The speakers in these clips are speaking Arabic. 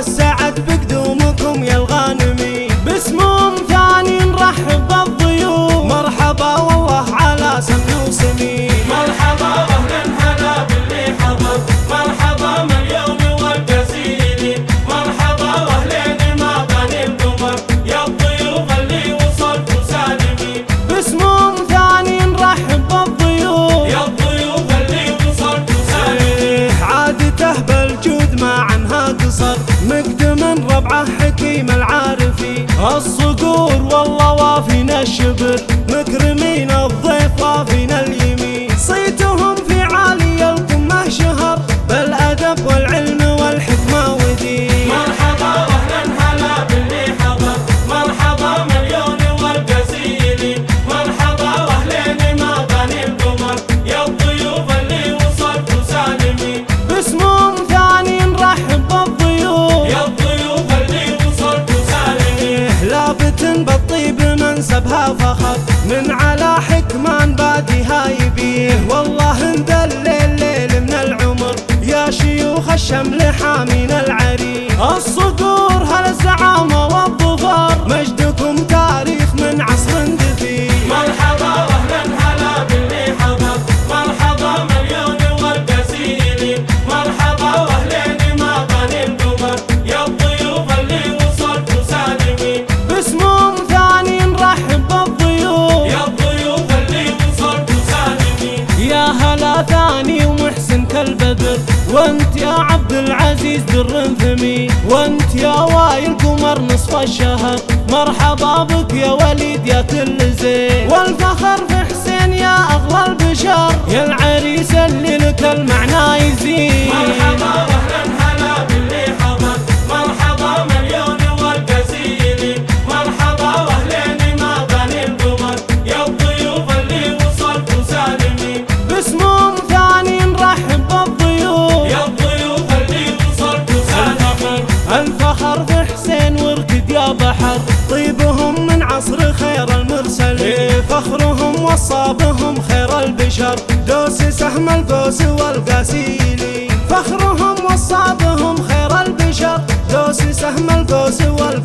والسعد بقدومكم يا الغانمين. باسم ثاني نرحب بالضيوف، مرحبا والله على سمن وسمين. مرحبا واهلا هلا باللي حضر، مرحبا مليون والجزيل، مرحبا واهلين ما بني القمر يا الضيوف اللي وصلتوا سالمين. باسم ثاني نرحب بالضيوف، يا الضيوف اللي وصلتوا سالمين. عادته بالجود ما عنها قصر، مقدم ربعه حكيم العارفين. الصقور والله وافينا الشبر، مكرمين الضيف وافينا اليمين. صيتهم في عالي القمة شهر، بالأدب والعلم والحكمة ودين. مرحبا واهلا هلا باللي حضر، مرحبا مليون والجزيل، مرحبا واهلين ما بني القمر يا الضيوف اللي وصلتوا سالمين. باسم ثاني نرحب بالضيوف، يا الضيوف اللي وصلتوا سالمين. لابت بالطيب منسبها فخر، من على حكمان باديها يبيه. والله ندلل ليل من العمر، يا شيوخ الشمل حامين العريق. الصقور هل الزعامة والظفر، مجدكم تاريخ من عصر دفين. مرحبا واهلا هلا باللي حضر، مرحبا مليون والجزيل، مرحبا واهلين ما بني القمر يا الضيوف اللي وصلتوا سالمين. باسم ثاني نرحب بالضيوف، يا الضيوف اللي وصلتوا سالمين. يا هلا ثاني ومحسن كالبدر، وانت يا عبد العزيز در ثمين. وانت يا وايل قمر نصف الشهر، مرحبا بك يا وليد يا كل زين. والفخر في حسين يا اغلى البشر، يا العريس اللي لك المعنى يزين. مرحبا واهلا هلا باللي حضر، مرحبا مليون والجزيل، مرحبا واهلين ما بني القمر يا الضيوف اللي وصلتوا سالمين. باسم ثاني نرحب بالضيوف، يا الضيوف اللي وصلتوا سالمين. الفخر في حسين وركد يا بحر، طيبهم من عصر خير المرسلين. فخرهم وصابهم خير البشر، دوس سهم القوس والقاسيلين. فخرهم وصابهم خير البشر، دوس سهم القوس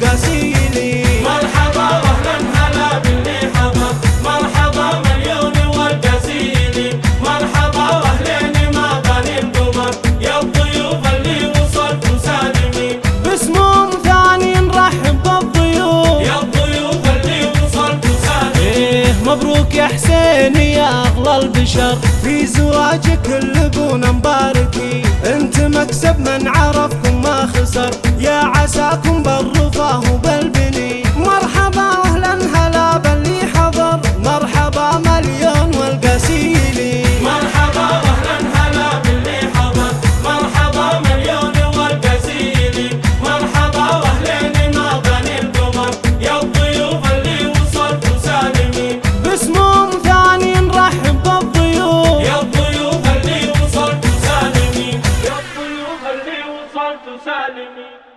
والقاسيلين. مرحبا واهلا هلا باللي حضر، مرحبا مليون والجزيل، مرحبا واهلين ما بني القمر يا الضيوف اللي وصلتوا سالمين. باسم ثاني نرحب بالضيوف، يا الضيوف اللي وصلتوا سالمين. مبروك يا حسين يا اغلى البشر، في زواجك اللبون مباركين. انت مكسب من عرفكم ما خسر، يا عساكم بالرفاه وبالبنين. مرحبا اهلا هلا باللي حضر، مرحبا مليون والقاسيلين. مرحبا واهلا هلا باللي حضر، مرحبا مليون والجزيل، مرحبا واهلين ما بني القمر يا الضيوف اللي وصلتوا سالمين. باسم ثاني نرحب بالضيوف، يا الضيوف اللي وصلتوا سالمين. يا الضيوف اللي وصلتوا سالمين.